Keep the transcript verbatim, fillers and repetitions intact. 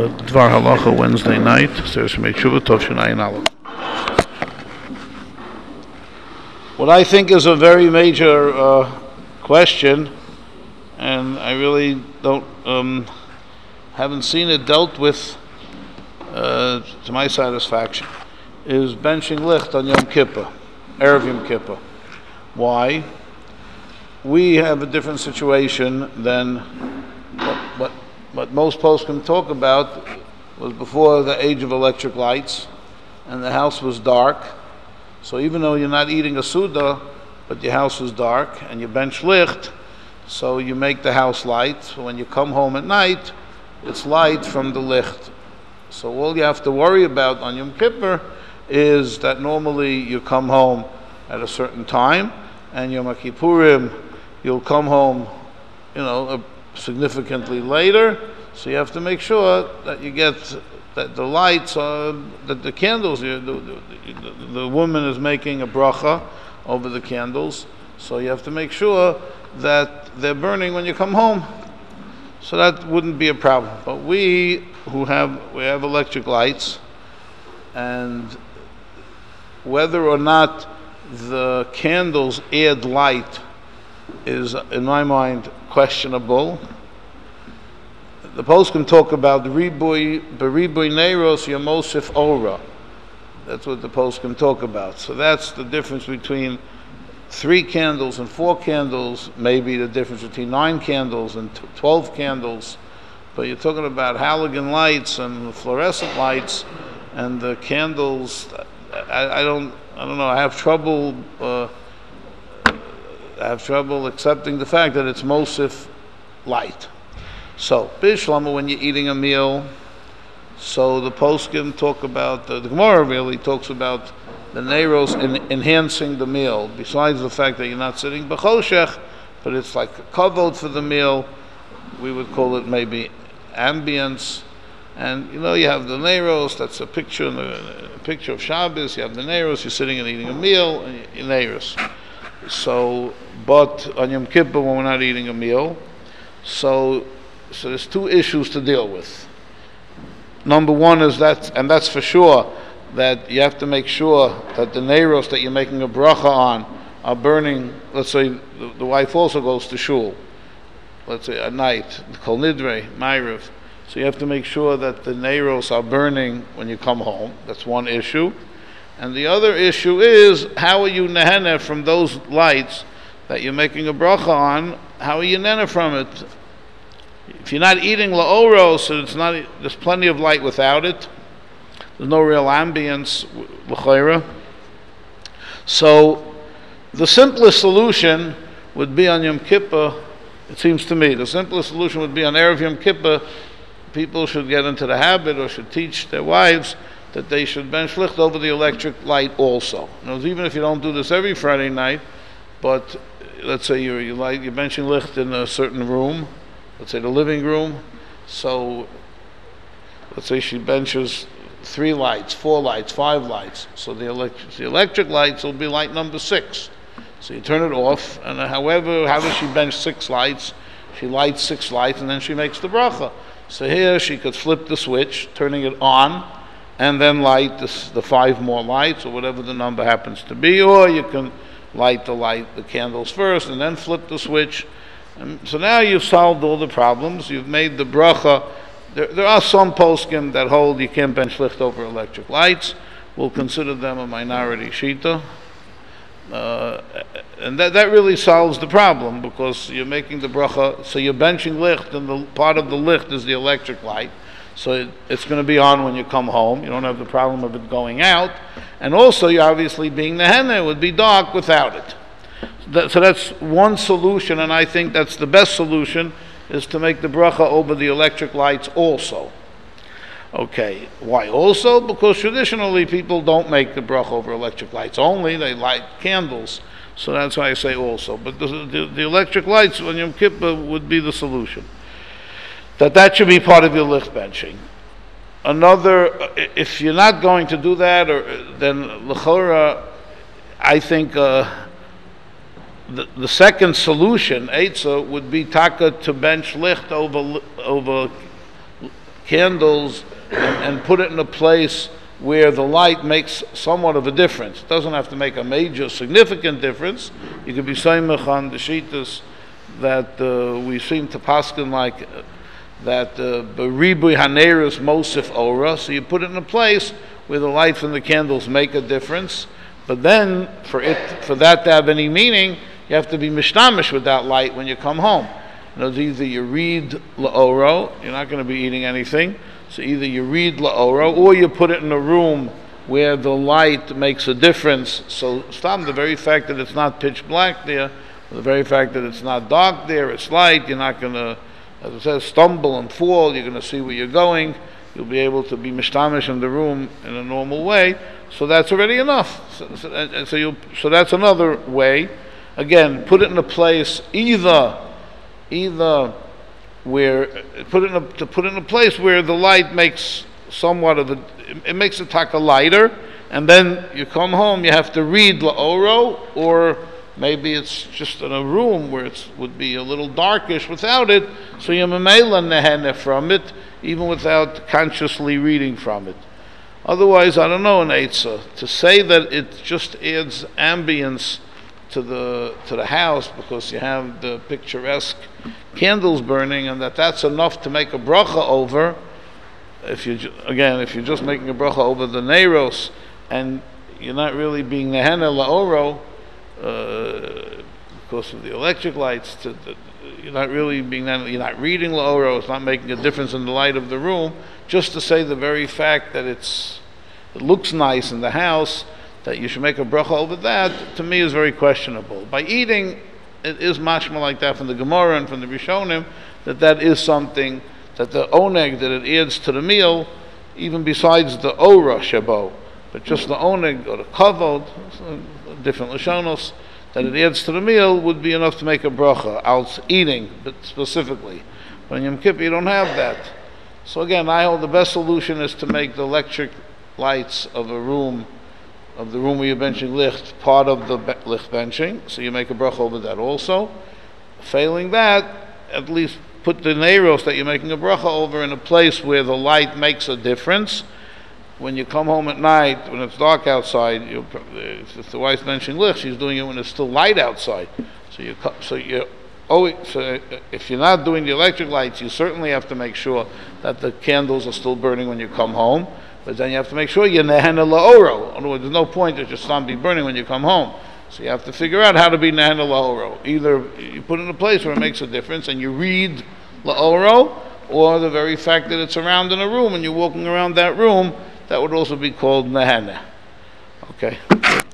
Dvar Halacha Wednesday night. So Shemei Tovshin Ayin Aleph. What I think is a very major uh, question, and I really don't um, haven't seen it dealt with uh, to my satisfaction, is benching licht on Yom Kippur, Erev Yom Kippur. Why? We have a different situation than what, what, what most poskim talk about. Was before the age of electric lights, and the house was dark. So even though you're not eating a Suda, but your house is dark, and you bench licht, so you make the house light. So when you come home at night, it's light from the licht. So all you have to worry about on Yom Kippur is that normally you come home at a certain time, and Yom Kippurim, you'll come home, you know, significantly later. So you have to make sure that you get that the lights are, that the candles, the, the, the, the woman is making a bracha over the candles. So you have to make sure that they're burning when you come home. So that wouldn't be a problem. But we who have, we have electric lights, and whether or not the candles add light is, in my mind, questionable. The poskim talk about ribui, beribui neiros yamosif ora. That's what the poskim talk about. So that's the difference between three candles and four candles, maybe the difference between nine candles and twelve candles. But you're talking about halogen lights and fluorescent lights, and the candles. I, I don't. I don't know. I have trouble. Uh, I have trouble accepting the fact that it's mosif light. So, Bishlama, when you're eating a meal, so the poskim talk about, the, the Gemara really talks about the neiros in, enhancing the meal, besides the fact that you're not sitting b'choshech, but it's like a kavod for the meal. We would call it maybe ambience. And, you know, you have the neiros, that's a picture, a picture of Shabbos, you have the neiros, you're sitting and eating a meal, and you're neiros. So, but on Yom Kippur, when we're not eating a meal, so So there's two issues to deal with. Number one is that, and that's for sure, that you have to make sure that the neiros that you're making a bracha on are burning. Let's say the, the wife also goes to shul, let's say at night, kol nidre, ma'ariv. So you have to make sure that the neiros are burning when you come home. That's one issue. And the other issue is, how are you nehene from those lights that you're making a bracha on? How are you nehene from it? If you're not eating la'oro, so it's not, there's plenty of light without it. There's no real ambience, l'chayra. So the simplest solution would be on Yom Kippur, it seems to me, the simplest solution would be on Erev Yom Kippur. People should get into the habit, or should teach their wives, that they should bench licht over the electric light also. You know, even if you don't do this every Friday night, but let's say you're, you light, you're benching licht in a certain room, let's say the living room, so let's say she benches three lights, four lights, five lights, so the electric, the electric lights will be light number six. So you turn it off, and however, how does she bench six lights? She lights six lights, and then she makes the bracha. So here she could flip the switch, turning it on, and then light this, the five more lights, or whatever the number happens to be, or you can light the light, the candles first, and then flip the switch. And so now you've solved all the problems. You've made the bracha. There, there are some poskim that hold you can't bench licht over electric lights. We'll consider them a minority shita. Uh, and that, that really solves the problem, because you're making the bracha, so you're benching licht, and the part of the licht is the electric light. So it, it's going to be on when you come home. You don't have the problem of it going out. And also, you're obviously being nehene. It would be dark without it. So that's one solution, and I think that's the best solution, is to make the bracha over the electric lights also. Okay, why also? Because traditionally people don't make the bracha over electric lights only, they light candles. So that's why I say also. But the, the, the electric lights on Yom Kippur would be the solution. That that should be part of your licht benching. Another, if you're not going to do that, or then l'chora, I think uh, the, the second solution, Eitzah, would be taka to bench licht over over candles and, and put it in a place where the light makes somewhat of a difference. It doesn't have to make a major, significant difference. You could be saimach on the shitas that uh, we seem to paskin like uh, that beribui hanerus mosif ora. So you put it in a place where the light from the candles make a difference. But then, for it, for that to have any meaning, you have to be mishnamish with that light when you come home. You know, either you read la'oro, you're not going to be eating anything. So either you read la'oro, or you put it in a room where the light makes a difference. So stop the very fact that it's not pitch black there, the very fact that it's not dark there, it's light. You're not going to, as it says, stumble and fall. You're going to see where you're going. You'll be able to be mishtamish in the room in a normal way. So that's already enough. So, so, and so, you, so that's another way. Again, put it in a place either, either where put it in a, to put it in a place where the light makes somewhat of a, it, it makes the taka lighter, and then you come home, you have to read la'oro, or maybe it's just in a room where it would be a little darkish without it, so you're memela nehene from it, even without consciously reading from it. Otherwise, I don't know an eitzah. To say that it just adds ambience to the to the house because you have the picturesque candles burning, and that that's enough to make a bracha over. If you again, if you're just making a bracha over the neiros, and you're not really being nehene la'oro uh, because of the electric lights, to, the, you're not really being you're not reading la'oro. It's not making a difference in the light of the room. Just to say the very fact that it's it looks nice in the house, that you should make a bracha over that, to me is very questionable. By eating, it is mashma like that from the Gemara and from the Rishonim, that that is something, that the oneg, that it adds to the meal, even besides the ora shabo, but just the oneg or the kavod, different lashonos, that it adds to the meal would be enough to make a bracha, out eating, but specifically. But in Yom Kippur you don't have that. So again, I hold the best solution is to make the electric lights of a room, of the room where you're benching licht, part of the be- licht benching, so you make a bracha over that also. Failing that, at least put the neiros that you're making a bracha over in a place where the light makes a difference. When you come home at night, when it's dark outside, you, if the wife's benching licht, she's doing it when it's still light outside. So you, so you always, so if you're not doing the electric lights, you certainly have to make sure that the candles are still burning when you come home. But then you have to make sure you're nehene la'oro. In other words, there's no point to just not be burning when you come home. So you have to figure out how to be nehene la'oro. Either you put it in a place where it makes a difference and you read la'oro, or the very fact that it's around in a room and you're walking around that room, that would also be called nehene. Okay.